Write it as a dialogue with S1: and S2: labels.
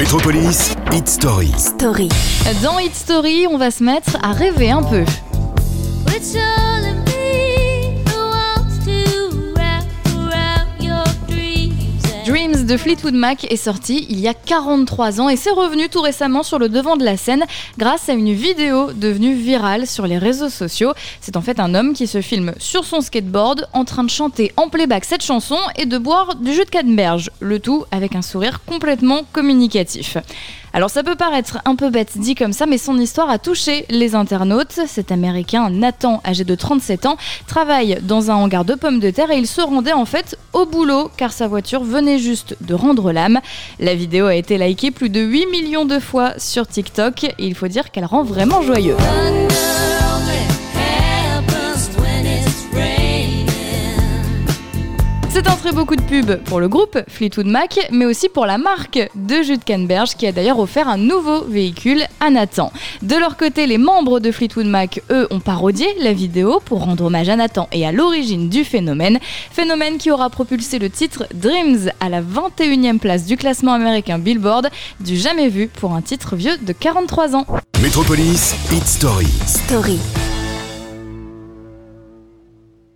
S1: Métropolis Hit Story.
S2: Dans Hit Story, on va se mettre à rêver un peu. Dreams de Fleetwood Mac est sorti il y a 43 ans et c'est revenu tout récemment sur le devant de la scène grâce à une vidéo devenue virale sur les réseaux sociaux. C'est en fait un homme qui se filme sur son skateboard en train de chanter en playback cette chanson et de boire du jus de canneberge, le tout avec un sourire complètement communicatif. Alors ça peut paraître un peu bête dit comme ça, mais son histoire a touché les internautes. Cet Américain, Nathan, âgé de 37 ans, travaille dans un hangar de pommes de terre et il se rendait en fait au boulot car sa voiture venait juste de rendre l'âme. La vidéo a été likée plus de 8 millions de fois sur TikTok et il faut dire qu'elle rend vraiment joyeux. C'est un très beau coup de pub pour le groupe Fleetwood Mac, mais aussi pour la marque de jus de canneberge qui a d'ailleurs offert un nouveau véhicule à Nathan. De leur côté, les membres de Fleetwood Mac, eux, ont parodié la vidéo pour rendre hommage à Nathan et à l'origine du phénomène qui aura propulsé le titre Dreams à la 21e place du classement américain Billboard, du jamais vu pour un titre vieux de 43 ans.
S1: Métropolis Hit Story.